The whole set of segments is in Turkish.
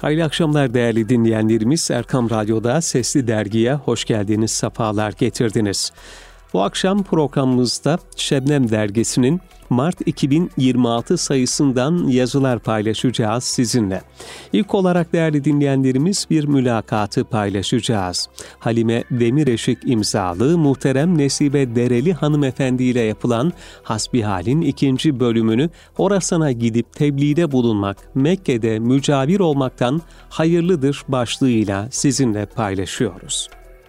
Hayırlı akşamlar değerli dinleyenlerimiz. Erkam Radyo'da Sesli Dergi'ye hoş geldiniz, sefalar getirdiniz. Bu akşam programımızda Şebnem Dergisi'nin Mart 2026 sayısından yazılar paylaşacağız sizinle. İlk olarak değerli dinleyenlerimiz bir mülakatı paylaşacağız. Halime Demireşik imzalı muhterem Nesibe Dereli hanımefendi ile yapılan Hasbihal'in 2. bölümünü Horasan'a gidip tebliğde bulunmak, Mekke'de mücavir olmaktan hayırlıdır başlığıyla sizinle paylaşıyoruz.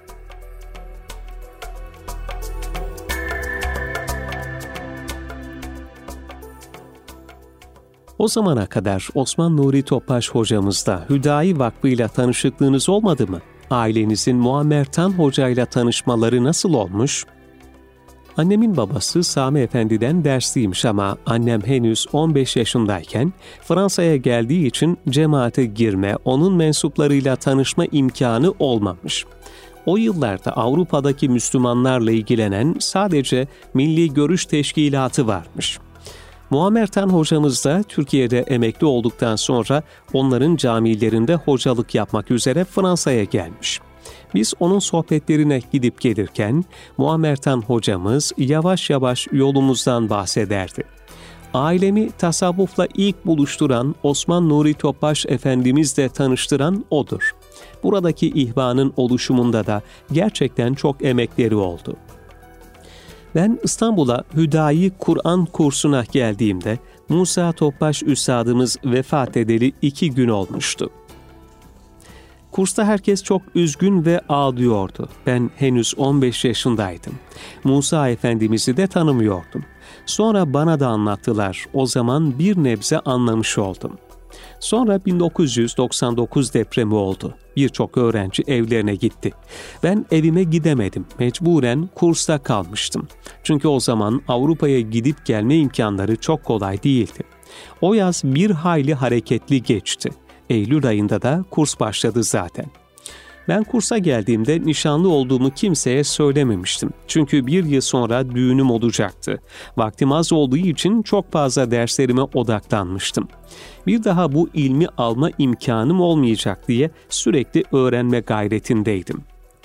O zamana kadar Osman Nuri Topbaş hocamızla Hüdayi Vakfı ile tanışıklığınız olmadı mı? Ailenizin Muammer Tan Hoca ile tanışmaları nasıl olmuş? Annemin babası Sami Efendi'den dersliymiş ama annem henüz 15 yaşındayken Fransa'ya geldiği için cemaate girme, onun mensuplarıyla tanışma imkanı olmamış. O yıllarda Avrupa'daki Müslümanlarla ilgilenen sadece Milli Görüş Teşkilatı varmış. Muammer Tan hocamız da Türkiye'de emekli olduktan sonra onların camilerinde hocalık yapmak üzere Fransa'ya gelmiş. Biz onun sohbetlerine gidip gelirken Muammer Tan hocamız yavaş yavaş yolumuzdan bahsederdi. Ailemi tasavvufla ilk buluşturan Osman Nuri Topbaş Efendimizle tanıştıran odur. Buradaki ihvanın oluşumunda da gerçekten çok emekleri oldu. Ben İstanbul'a Hüdayi Kur'an kursuna geldiğimde Musa Topbaş Üstadımız vefat edeli 2 gün olmuştu. Kursta herkes çok üzgün ve ağlıyordu. Ben henüz 15 yaşındaydım. Musa Efendimiz'i de tanımıyordum. Sonra bana da anlattılar. O zaman bir nebze anlamış oldum. Sonra 1999 depremi oldu. Birçok öğrenci evlerine gitti. Ben evime gidemedim. Mecburen kursta kalmıştım. Çünkü o zaman Avrupa'ya gidip gelme imkanları çok kolay değildi. O yaz bir hayli hareketli geçti. Eylül ayında da kurs başladı zaten. Ben kursa geldiğimde nişanlı olduğumu kimseye söylememiştim. Çünkü 1 yıl sonra düğünüm olacaktı. Vaktim az olduğu için çok fazla derslerime odaklanmıştım. Bir daha bu ilmi alma imkanım olmayacak diye sürekli öğrenme gayretindeydim.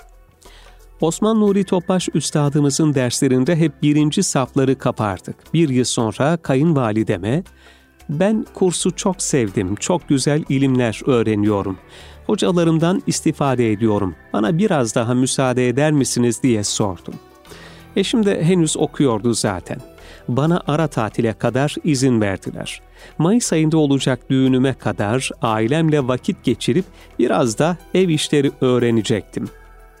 Osman Nuri Topbaş Üstadımızın derslerinde hep 1. safları kapardık. 1 yıl sonra kayınvalideme, "Ben kursu çok sevdim, çok güzel ilimler öğreniyorum. Hocalarımdan istifade ediyorum. Bana biraz daha müsaade eder misiniz?" diye sordum. Eşim de henüz okuyordu zaten. Bana ara tatile kadar izin verdiler. Mayıs ayında olacak düğünüme kadar ailemle vakit geçirip biraz da ev işleri öğrenecektim.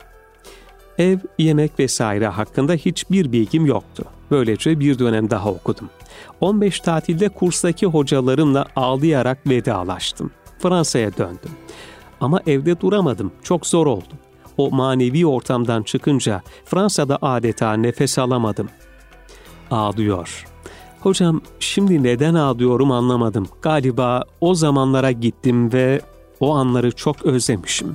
Ev, yemek vesaire hakkında hiçbir bilgim yoktu. Böylece bir dönem daha okudum. 15 tatilde kurstaki hocalarımla ağlayarak vedalaştım. Fransa'ya döndüm. Ama evde duramadım, çok zor oldu. O manevi ortamdan çıkınca Fransa'da adeta nefes alamadım. Ağlıyor. "Hocam, şimdi neden ağlıyorum anlamadım. Galiba o zamanlara gittim ve o anları çok özlemişim."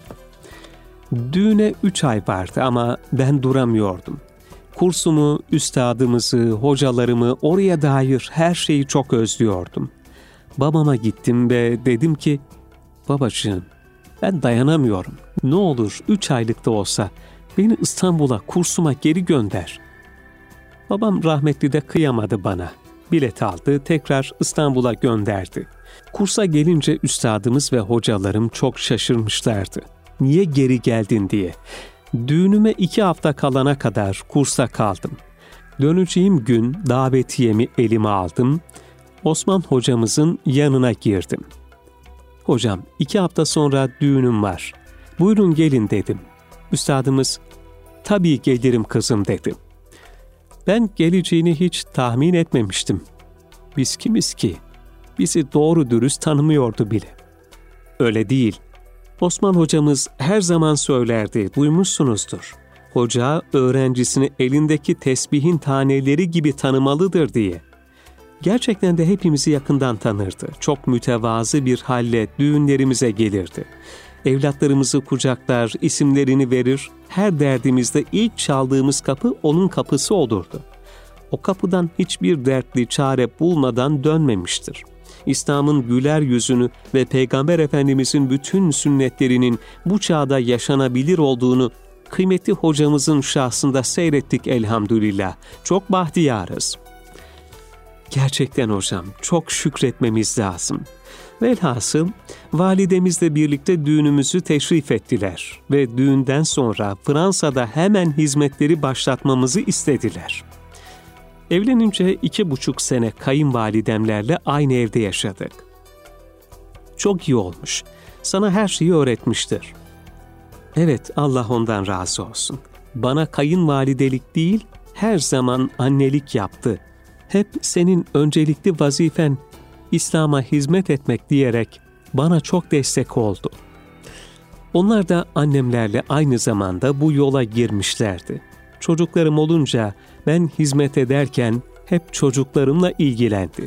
Düğüne 3 ay vardı ama ben duramıyordum. Kursumu, üstadımızı, hocalarımı, oraya dair her şeyi çok özlüyordum. Babama gittim ve dedim ki, "Babacığım, ben dayanamıyorum. Ne olur 3 aylık da olsa beni İstanbul'a kursuma geri gönder." Babam rahmetli de kıyamadı bana. Bilet aldı, tekrar İstanbul'a gönderdi. Kursa gelince üstadımız ve hocalarım çok şaşırmışlardı. "Niye geri geldin?" diye. Düğünüme 2 hafta kalana kadar kursa kaldım. Döneceğim gün davetiyemi elime aldım. Osman hocamızın yanına girdim. "Hocam, 2 hafta sonra düğünüm var. Buyurun gelin," dedim. Üstadımız, "Tabii gelirim kızım," dedi. Ben geleceğini hiç tahmin etmemiştim. Biz kimiz ki? Bizi doğru dürüst tanımıyordu bile. Öyle değil. Osman hocamız her zaman söylerdi, duymuşsunuzdur. Hoca öğrencisini elindeki tesbihin taneleri gibi tanımalıdır diye. Gerçekten de hepimizi yakından tanırdı. Çok mütevazı bir halle düğünlerimize gelirdi. Evlatlarımızı kucaklar, isimlerini verir, her derdimizde ilk çaldığımız kapı onun kapısı olurdu. O kapıdan hiçbir dertli çare bulmadan dönmemiştir. İslam'ın güler yüzünü ve Peygamber Efendimizin bütün sünnetlerinin bu çağda yaşanabilir olduğunu kıymetli hocamızın şahsında seyrettik elhamdülillah. Çok bahtiyarız. Gerçekten hocam, çok şükretmemiz lazım. Velhasıl validemizle birlikte düğünümüzü teşrif ettiler ve düğünden sonra Fransa'da hemen hizmetleri başlatmamızı istediler. Evlenince 2,5 sene kayınvalidemlerle aynı evde yaşadık. Çok iyi olmuş. Sana her şeyi öğretmiştir. Evet, Allah ondan razı olsun. Bana kayınvalidelik değil, her zaman annelik yaptı. Hep senin öncelikli vazifen İslam'a hizmet etmek diyerek bana çok destek oldu. Onlar da annemlerle aynı zamanda bu yola girmişlerdi. Çocuklarım olunca ben hizmet ederken hep çocuklarımla ilgilendi.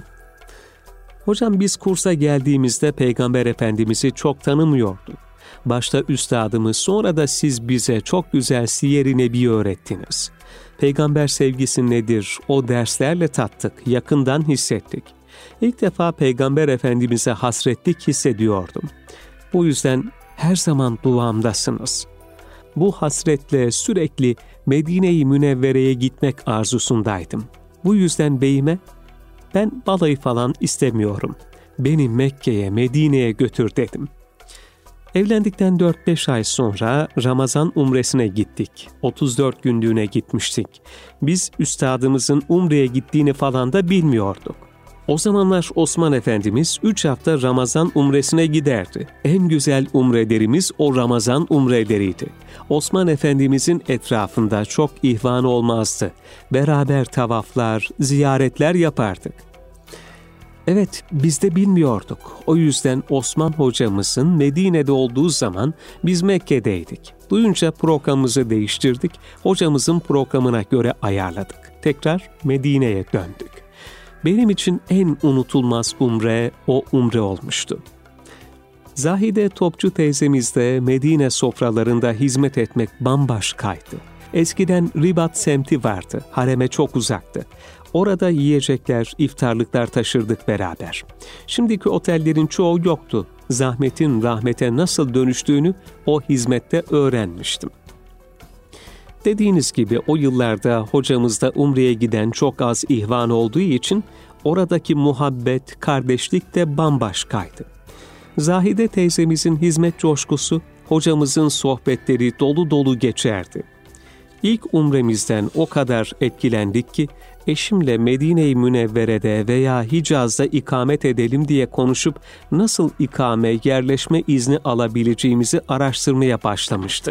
Hocam biz kursa geldiğimizde Peygamber Efendimiz'i çok tanımıyorduk. Başta üstadımız, sonra da siz bize çok güzel siyer-i nebi öğrettiniz. Peygamber sevgisi nedir? O derslerle tattık, yakından hissettik. İlk defa Peygamber Efendimiz'e hasretlik hissediyordum. Bu yüzden her zaman duamdasınız. Bu hasretle sürekli Medine-i Münevvere'ye gitmek arzusundaydım. Bu yüzden beyime, ben balayı falan istemiyorum. Beni Mekke'ye, Medine'ye götür dedim. Evlendikten 4-5 ay sonra Ramazan umresine gittik. 34 günlüğüne gitmiştik. Biz üstadımızın umreye gittiğini falan da bilmiyorduk. O zamanlar Osman Efendimiz 3 hafta Ramazan umresine giderdi. En güzel umrelerimiz o Ramazan umreleriydi. Osman Efendimizin etrafında çok ihvan olmazdı. Beraber tavaflar, ziyaretler yapardık. Evet, biz de bilmiyorduk. O yüzden Osman hocamızın Medine'de olduğu zaman biz Mekke'deydik. Duyunca programımızı değiştirdik, hocamızın programına göre ayarladık. Tekrar Medine'ye döndük. Benim için en unutulmaz umre o umre olmuştu. Zahide Topçu teyzemizle Medine sofralarında hizmet etmek bambaşkaydı. Eskiden Ribat semti vardı, hareme çok uzaktı. Orada yiyecekler, iftarlıklar taşırdık beraber. Şimdiki otellerin çoğu yoktu. Zahmetin rahmete nasıl dönüştüğünü o hizmette öğrenmiştim. Dediğiniz gibi o yıllarda hocamızda umreye giden çok az ihvan olduğu için oradaki muhabbet, kardeşlik de bambaşkaydı. Zahide teyzemizin hizmet coşkusu, hocamızın sohbetleri dolu dolu geçerdi. İlk umremizden o kadar etkilendik ki eşimle Medine-i Münevvere'de veya Hicaz'da ikamet edelim diye konuşup nasıl ikame, yerleşme izni alabileceğimizi araştırmaya başlamıştık.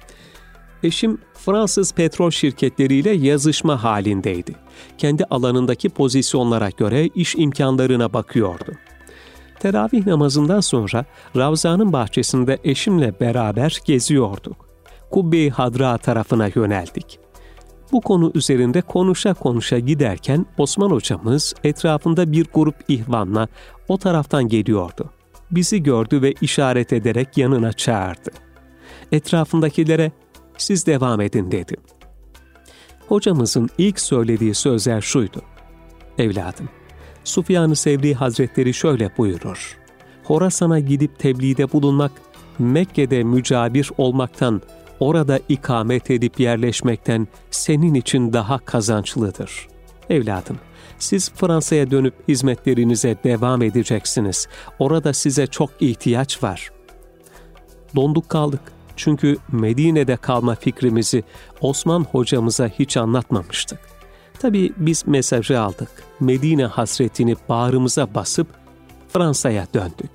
Eşim Fransız petrol şirketleriyle yazışma halindeydi. Kendi alanındaki pozisyonlara göre iş imkanlarına bakıyordu. Teravih namazından sonra Ravza'nın bahçesinde eşimle beraber geziyorduk. Kubbe-i Hadra tarafına yöneldik. Bu konu üzerinde konuşa konuşa giderken Osman hocamız etrafında bir grup ihvanla o taraftan geliyordu. Bizi gördü ve işaret ederek yanına çağırdı. Etrafındakilere siz devam edin dedi. Hocamızın ilk söylediği sözler şuydu. Evladım, Süfyan-ı Sevri Hazretleri şöyle buyurur. Horasan'a gidip tebliğde bulunmak, Mekke'de mücabir olmaktan, orada ikamet edip yerleşmekten senin için daha kazançlıdır. Evladım, siz Fransa'ya dönüp hizmetlerinize devam edeceksiniz. Orada size çok ihtiyaç var. Donduk kaldık. Çünkü Medine'de kalma fikrimizi Osman hocamıza hiç anlatmamıştık. Tabii biz mesajı aldık. Medine hasretini bağrımıza basıp Fransa'ya döndük.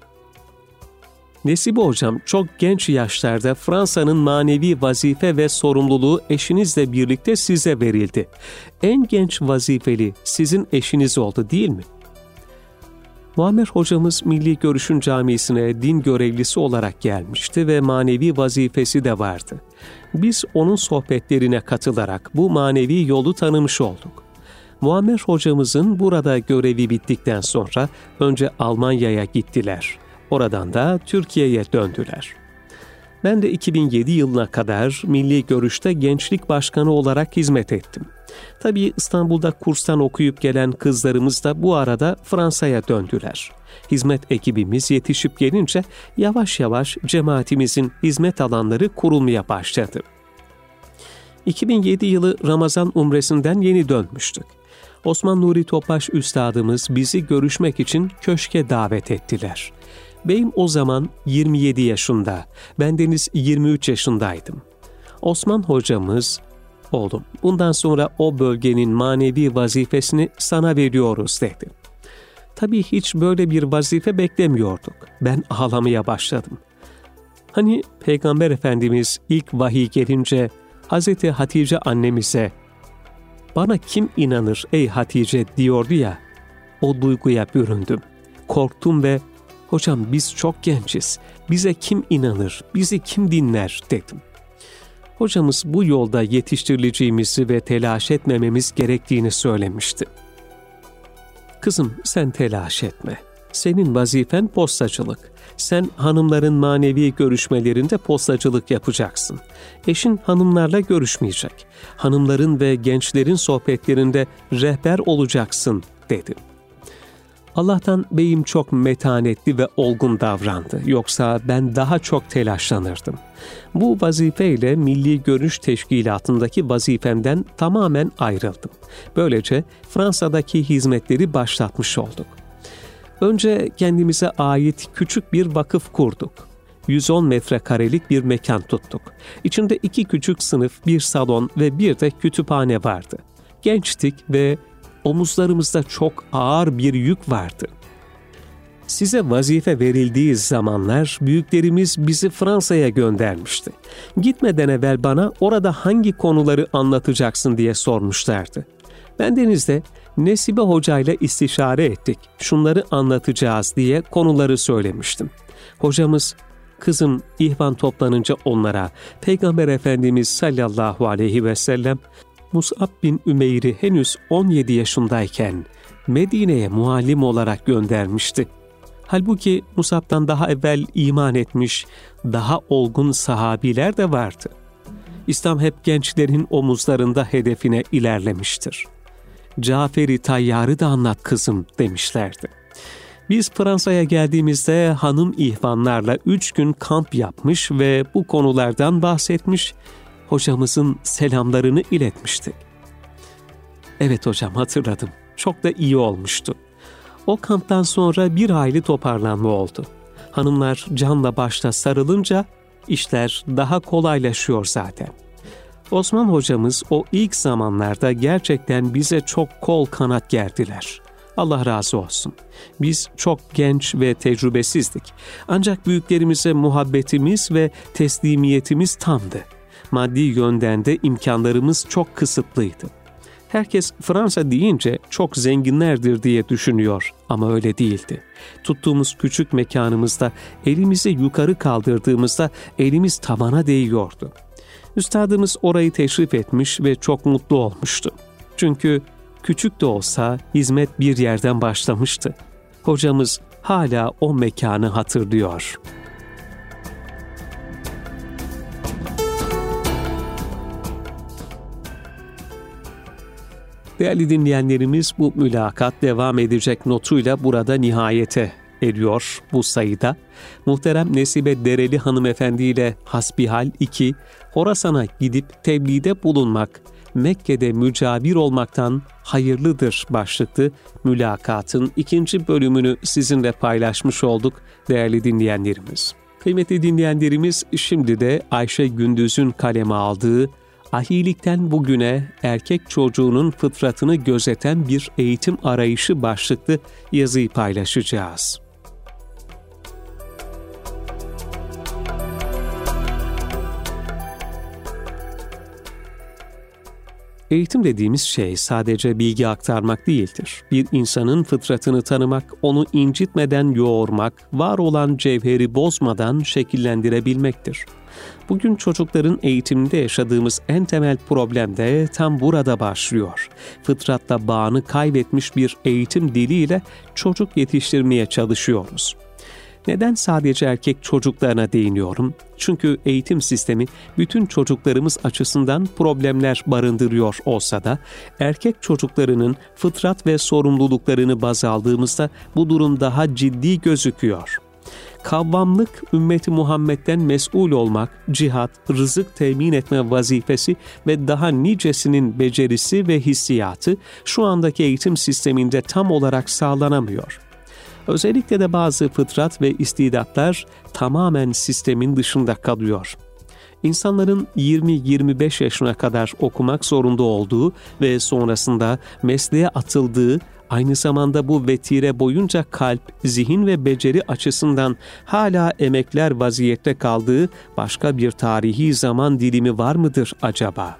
Nesibe hocam çok genç yaşlarda Fransa'nın manevi vazife ve sorumluluğu eşinizle birlikte size verildi. En genç vazifeli sizin eşiniz oldu değil mi? Muammer hocamız Milli Görüş'ün camisine din görevlisi olarak gelmişti ve manevi vazifesi de vardı. Biz onun sohbetlerine katılarak bu manevi yolu tanımış olduk. Muammer hocamızın burada görevi bittikten sonra önce Almanya'ya gittiler. Oradan da Türkiye'ye döndüler. Ben de 2007 yılına kadar Milli Görüş'te gençlik başkanı olarak hizmet ettim. Tabii İstanbul'da kurstan okuyup gelen kızlarımız da bu arada Fransa'ya döndüler. Hizmet ekibimiz yetişip gelince yavaş yavaş cemaatimizin hizmet alanları kurulmaya başladı. 2007 yılı Ramazan umresinden yeni dönmüştük. Osman Nuri Topbaş Üstadımız bizi görüşmek için köşke davet ettiler. Beyim o zaman 27 yaşında, bendeniz 23 yaşındaydım. Osman hocamız, "Oğlum, bundan sonra o bölgenin manevi vazifesini sana veriyoruz," dedi. Tabii hiç böyle bir vazife beklemiyorduk. Ben ağlamaya başladım. Hani Peygamber Efendimiz ilk vahiy gelince Hazreti Hatice annemize, "Bana kim inanır ey Hatice," diyordu ya, o duyguya büründüm. Korktum ve "Hocam biz çok gençiz, bize kim inanır, bizi kim dinler," dedim. Hocamız bu yolda yetiştirileceğimizi ve telaş etmememiz gerektiğini söylemişti. "Kızım sen telaş etme. Senin vazifen postacılık. Sen hanımların manevi görüşmelerinde postacılık yapacaksın. Eşin hanımlarla görüşmeyecek. Hanımların ve gençlerin sohbetlerinde rehber olacaksın," dedi. Allah'tan beyim çok metanetli ve olgun davrandı. Yoksa ben daha çok telaşlanırdım. Bu vazifeyle Milli Görüş Teşkilatı'ndaki vazifemden tamamen ayrıldım. Böylece Fransa'daki hizmetleri başlatmış olduk. Önce kendimize ait küçük bir vakıf kurduk. 110 metrekarelik bir mekan tuttuk. İçinde 2 küçük sınıf, bir salon ve bir de kütüphane vardı. Gençtik ve omuzlarımızda çok ağır bir yük vardı. Size vazife verildiği zamanlar büyüklerimiz bizi Fransa'ya göndermişti. Gitmeden evvel bana orada hangi konuları anlatacaksın diye sormuşlardı. Bendeniz de Nesibe Hoca ile istişare ettik. Şunları anlatacağız diye konuları söylemiştim. Hocamız, "Kızım, ihvan toplanınca onlara Peygamber Efendimiz sallallahu aleyhi ve sellem Mus'ab bin Ümeyr'i henüz 17 yaşındayken Medine'ye muallim olarak göndermişti. Halbuki Mus'ab'dan daha evvel iman etmiş, daha olgun sahabiler de vardı. İslam hep gençlerin omuzlarında hedefine ilerlemiştir. Cafer-i Tayyar'ı da anlat kızım," demişlerdi. Biz Fransa'ya geldiğimizde hanım ihvanlarla 3 gün kamp yapmış ve bu konulardan bahsetmiş, hocamızın selamlarını iletmişti. Evet hocam, hatırladım. Çok da iyi olmuştu. O kamptan sonra bir hayli toparlanma oldu. Hanımlar canla başla sarılınca işler daha kolaylaşıyor zaten. Osman hocamız o ilk zamanlarda gerçekten bize çok kol kanat gerdiler. Allah razı olsun. Biz çok genç ve tecrübesizdik. Ancak büyüklerimize muhabbetimiz ve teslimiyetimiz tamdı. Maddi yönden de imkanlarımız çok kısıtlıydı. Herkes Fransa deyince çok zenginlerdir diye düşünüyor ama öyle değildi. Tuttuğumuz küçük mekanımızda elimizi yukarı kaldırdığımızda elimiz tavana değiyordu. Üstadımız orayı teşrif etmiş ve çok mutlu olmuştu. Çünkü küçük de olsa hizmet bir yerden başlamıştı. Hocamız hala o mekanı hatırlıyor. Değerli dinleyenlerimiz, bu mülakat devam edecek notuyla burada nihayete eriyor bu sayıda. Muhterem Nesibe Dereli hanımefendi ile Hasbihal 2, Horasan'a gidip tebliğde bulunmak, Mekke'de mücavir olmaktan hayırlıdır başlıklı mülakatın 2. bölümünü sizinle paylaşmış olduk değerli dinleyenlerimiz. Kıymetli dinleyenlerimiz, şimdi de Ayşe Gündüz'ün kaleme aldığı Ahilikten Bugüne Erkek Çocuğunun Fıtratını Gözeten Bir Eğitim Arayışı başlıklı yazıyı paylaşacağız. Eğitim dediğimiz şey sadece bilgi aktarmak değildir. Bir insanın fıtratını tanımak, onu incitmeden yoğurmak, var olan cevheri bozmadan şekillendirebilmektir. Bugün çocukların eğitiminde yaşadığımız en temel problem de tam burada başlıyor. Fıtratla bağını kaybetmiş bir eğitim diliyle çocuk yetiştirmeye çalışıyoruz. Neden sadece erkek çocuklarına değiniyorum? Çünkü eğitim sistemi bütün çocuklarımız açısından problemler barındırıyor olsa da erkek çocuklarının fıtrat ve sorumluluklarını baz aldığımızda bu durum daha ciddi gözüküyor. Kavvamlık, ümmeti Muhammed'den mesul olmak, cihat, rızık temin etme vazifesi ve daha nicesinin becerisi ve hissiyatı şu andaki eğitim sisteminde tam olarak sağlanamıyor. Özellikle de bazı fıtrat ve istidatlar tamamen sistemin dışında kalıyor. İnsanların 20-25 yaşına kadar okumak zorunda olduğu ve sonrasında mesleğe atıldığı, aynı zamanda bu vetire boyunca kalp, zihin ve beceri açısından hala emekler vaziyette kaldığı başka bir tarihi zaman dilimi var mıdır acaba?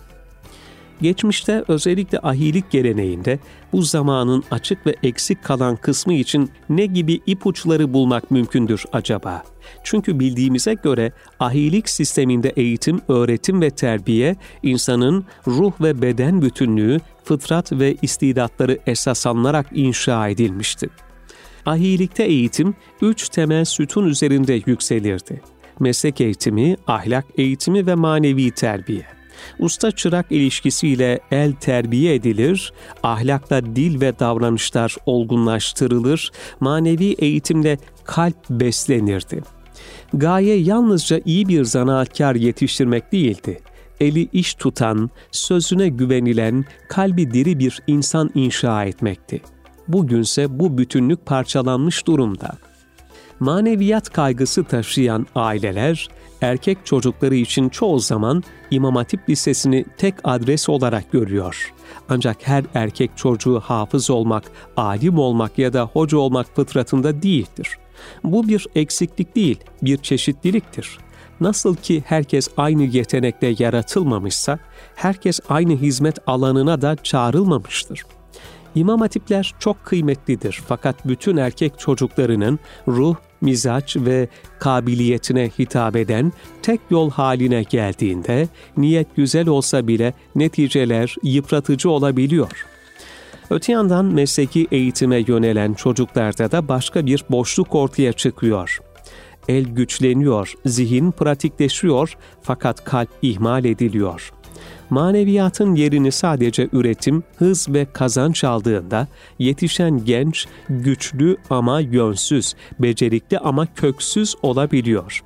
Geçmişte özellikle ahilik geleneğinde bu zamanın açık ve eksik kalan kısmı için ne gibi ipuçları bulmak mümkündür acaba? Çünkü bildiğimize göre ahilik sisteminde eğitim, öğretim ve terbiye insanın ruh ve beden bütünlüğü, fıtrat ve istidatları esas alınarak inşa edilmişti. Ahilikte eğitim 3 temel sütun üzerinde yükselirdi. Meslek eğitimi, ahlak eğitimi ve manevi terbiye. Usta-çırak ilişkisiyle el terbiye edilir, ahlakla dil ve davranışlar olgunlaştırılır, manevi eğitimle kalp beslenirdi. Gaye yalnızca iyi bir zanaatkar yetiştirmek değildi. Eli iş tutan, sözüne güvenilen, kalbi diri bir insan inşa etmekti. Bugünse bu bütünlük parçalanmış durumda. Maneviyat kaygısı taşıyan aileler, erkek çocukları için çoğu zaman İmam Hatip Lisesi'ni tek adres olarak görüyor. Ancak her erkek çocuğu hafız olmak, alim olmak ya da hoca olmak fıtratında değildir. Bu bir eksiklik değil, bir çeşitliliktir. Nasıl ki herkes aynı yetenekle yaratılmamışsa, herkes aynı hizmet alanına da çağrılmamıştır. İmam Hatipler çok kıymetlidir fakat bütün erkek çocuklarının ruh, mizaç ve kabiliyetine hitap eden tek yol haline geldiğinde niyet güzel olsa bile neticeler yıpratıcı olabiliyor. Öte yandan mesleki eğitime yönelen çocuklarda da başka bir boşluk ortaya çıkıyor. El güçleniyor, zihin pratikleşiyor fakat kalp ihmal ediliyor. Maneviyatın yerini sadece üretim, hız ve kazanç aldığında yetişen genç güçlü ama yönsüz, becerikli ama köksüz olabiliyor.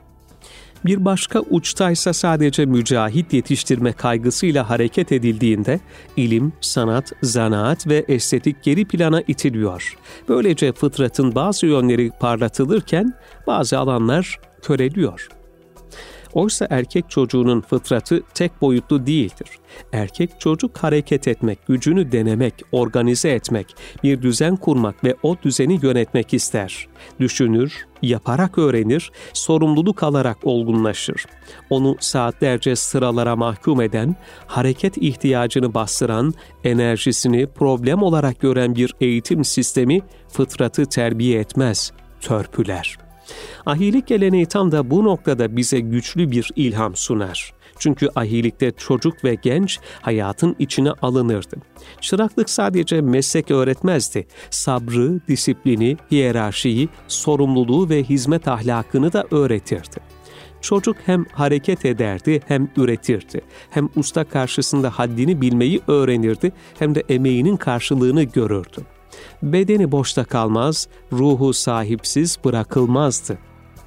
Bir başka uçtaysa sadece mücahit yetiştirme kaygısıyla hareket edildiğinde ilim, sanat, zanaat ve estetik geri plana itiliyor. Böylece fıtratın bazı yönleri parlatılırken bazı alanlar köreliyor. Oysa erkek çocuğunun fıtratı tek boyutlu değildir. Erkek çocuk hareket etmek, gücünü denemek, organize etmek, bir düzen kurmak ve o düzeni yönetmek ister. Düşünür, yaparak öğrenir, sorumluluk alarak olgunlaşır. Onu saatlerce sıralara mahkum eden, hareket ihtiyacını bastıran, enerjisini problem olarak gören bir eğitim sistemi fıtratı terbiye etmez, törpüler. Ahilik geleneği tam da bu noktada bize güçlü bir ilham sunar. Çünkü ahilikte çocuk ve genç hayatın içine alınırdı. Çıraklık sadece meslek öğretmezdi. Sabrı, disiplini, hiyerarşiyi, sorumluluğu ve hizmet ahlakını da öğretirdi. Çocuk hem hareket ederdi hem üretirdi. Hem usta karşısında haddini bilmeyi öğrenirdi hem de emeğinin karşılığını görürdü. Bedeni boşta kalmaz, ruhu sahipsiz bırakılmazdı.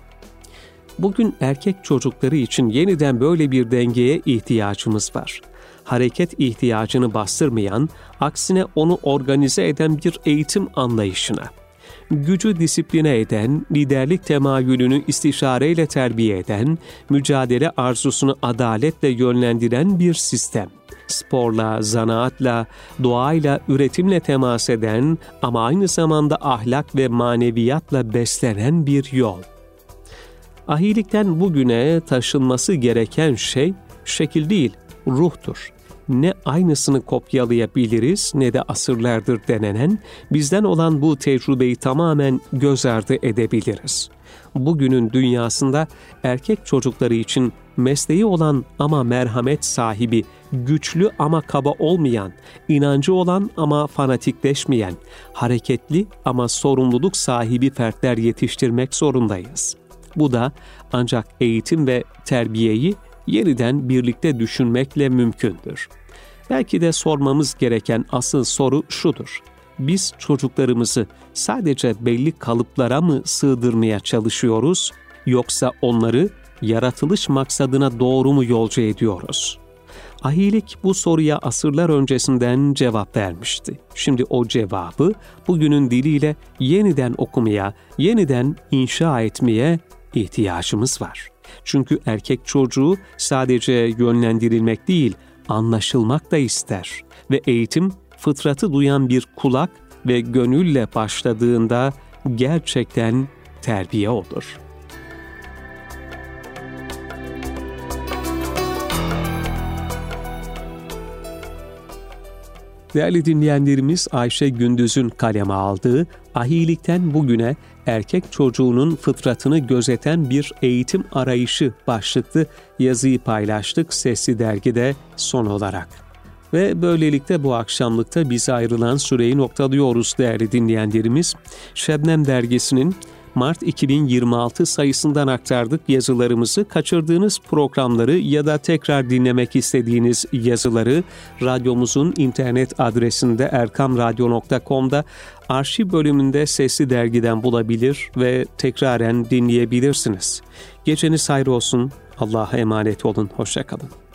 Bugün erkek çocukları için yeniden böyle bir dengeye ihtiyacımız var. Hareket ihtiyacını bastırmayan, aksine onu organize eden bir eğitim anlayışına. Gücü disipline eden, liderlik temayülünü istişareyle terbiye eden, mücadele arzusunu adaletle yönlendiren bir sistem. Sporla, zanaatla, doğayla, üretimle temas eden ama aynı zamanda ahlak ve maneviyatla beslenen bir yol. Ahilikten bugüne taşınması gereken şey, şekil değil, ruhtur. Ne aynısını kopyalayabiliriz ne de asırlardır denenen, bizden olan bu tecrübeyi tamamen göz ardı edebiliriz. Bugünün dünyasında erkek çocukları için mesleği olan ama merhamet sahibi, güçlü ama kaba olmayan, inancı olan ama fanatikleşmeyen, hareketli ama sorumluluk sahibi fertler yetiştirmek zorundayız. Bu da ancak eğitim ve terbiyeyi yeniden birlikte düşünmekle mümkündür. Belki de sormamız gereken asıl soru şudur: biz çocuklarımızı sadece belli kalıplara mı sığdırmaya çalışıyoruz, yoksa onları yaratılış maksadına doğru mu yolcu ediyoruz? Ahilik bu soruya asırlar öncesinden cevap vermişti. Şimdi o cevabı bugünün diliyle yeniden okumaya, yeniden inşa etmeye ihtiyacımız var. Çünkü erkek çocuğu sadece yönlendirilmek değil, anlaşılmak da ister ve eğitim fıtratı duyan bir kulak ve gönülle başladığında gerçekten terbiye olur. Değerli dinleyenlerimiz, Ayşe Gündüz'ün kaleme aldığı Ahilikten Bugüne Erkek Çocuğunun Fıtratını Gözeten Bir Eğitim Arayışı başlıklı yazıyı paylaştık Sesli Dergi'de son olarak. Ve böylelikle bu akşamlıkta bize ayrılan süreyi noktalıyoruz değerli dinleyenlerimiz. Şebnem Dergisi'nin Mart 2026 sayısından aktardık yazılarımızı. Kaçırdığınız programları ya da tekrar dinlemek istediğiniz yazıları radyomuzun internet adresinde erkamradyo.com'da arşiv bölümünde Sesli Dergi'den bulabilir ve tekraren dinleyebilirsiniz. Geceniz hayır olsun. Allah'a emanet olun. Hoşça kalın.